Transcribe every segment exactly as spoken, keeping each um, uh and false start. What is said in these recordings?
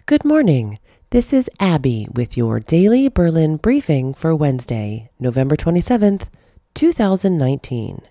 Good morning. This is Abby with your daily Berlin briefing for Wednesday, November twenty-seventh, two thousand nineteen.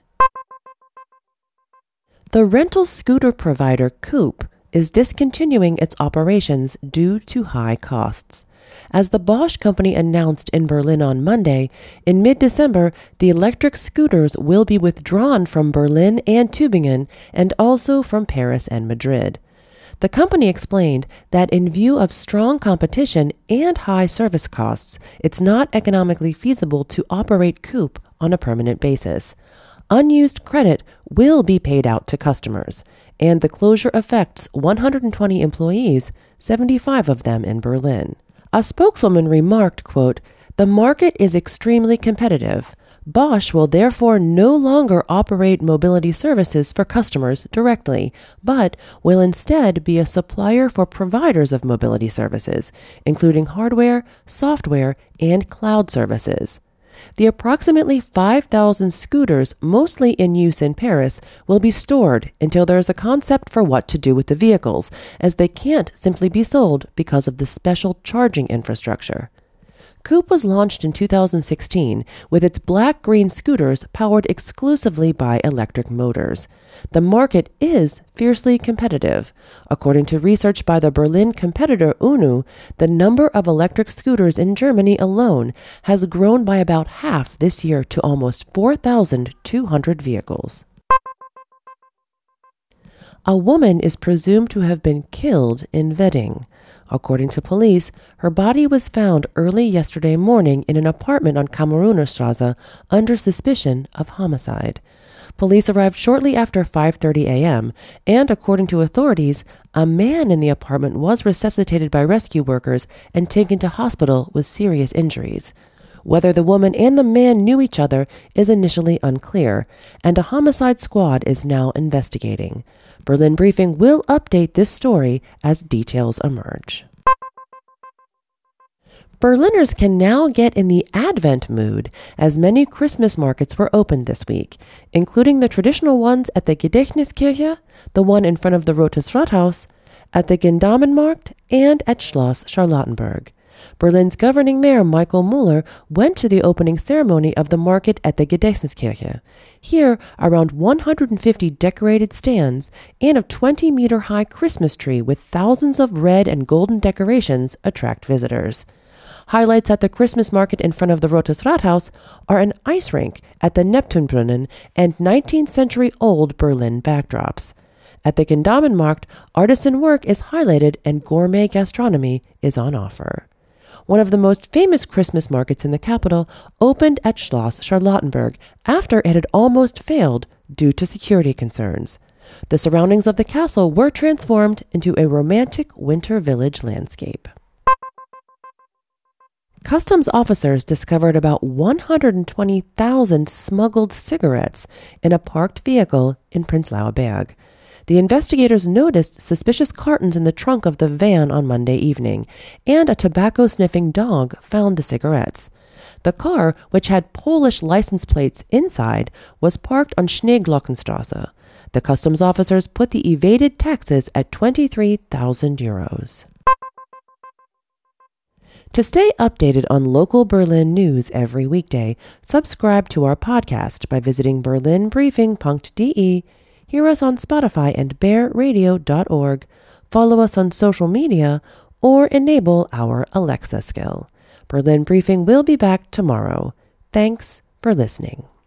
The rental scooter provider Coop is discontinuing its operations due to high costs. As the Bosch company announced in Berlin on Monday, in mid-December, the electric scooters will be withdrawn from Berlin and Tübingen and also from Paris and Madrid. The company explained that in view of strong competition and high service costs, it's not economically feasible to operate Coop on a permanent basis. Unused credit will be paid out to customers, and the closure affects one hundred twenty employees, seventy-five of them in Berlin. A spokeswoman remarked, quote, "The market is extremely competitive. Bosch will therefore no longer operate mobility services for customers directly, but will instead be a supplier for providers of mobility services, including hardware, software, and cloud services. The approximately five thousand scooters, mostly in use in Paris, will be stored until there is a concept for what to do with the vehicles, as they can't simply be sold because of the special charging infrastructure." Coop was launched in two thousand sixteen with its black-green scooters powered exclusively by electric motors. The market is fiercely competitive. According to research by the Berlin competitor UNO, the number of electric scooters in Germany alone has grown by about half this year to almost four thousand two hundred vehicles. A woman is presumed to have been killed in Wedding. According to police, her body was found early yesterday morning in an apartment on Kamerunerstraße under suspicion of homicide. Police arrived shortly after five thirty a.m., and according to authorities, a man in the apartment was resuscitated by rescue workers and taken to hospital with serious injuries. Whether the woman and the man knew each other is initially unclear, and a homicide squad is now investigating. Berlin Briefing will update this story as details emerge. Berliners can now get in the Advent mood as many Christmas markets were opened this week, including the traditional ones at the Gedächtniskirche, the one in front of the Rotes Rathaus, at the Gendarmenmarkt, and at Schloss Charlottenburg. Berlin's governing mayor Michael Müller went to the opening ceremony of the market at the Gedächtniskirche. Here, around one hundred fifty decorated stands and a twenty-meter-high Christmas tree with thousands of red and golden decorations attract visitors. Highlights at the Christmas market in front of the Rotes Rathaus are an ice rink at the Neptunbrunnen and nineteenth-century-old Berlin backdrops. At the Gendarmenmarkt, artisan work is highlighted and gourmet gastronomy is on offer. One of the most famous Christmas markets in the capital opened at Schloss Charlottenburg after it had almost failed due to security concerns. The surroundings of the castle were transformed into a romantic winter village landscape. Customs officers discovered about one hundred twenty thousand smuggled cigarettes in a parked vehicle in Prenzlauer Berg. The investigators noticed suspicious cartons in the trunk of the van on Monday evening, and a tobacco-sniffing dog found the cigarettes. The car, which had Polish license plates inside, was parked on Schneeglockenstraße. The customs officers put the evaded taxes at twenty-three thousand euros. To stay updated on local Berlin news every weekday, subscribe to our podcast by visiting berlin briefing dot d e. Hear us on Spotify and bear radio dot org, follow us on social media, or enable our Alexa skill. Berlin Briefing will be back tomorrow. Thanks for listening.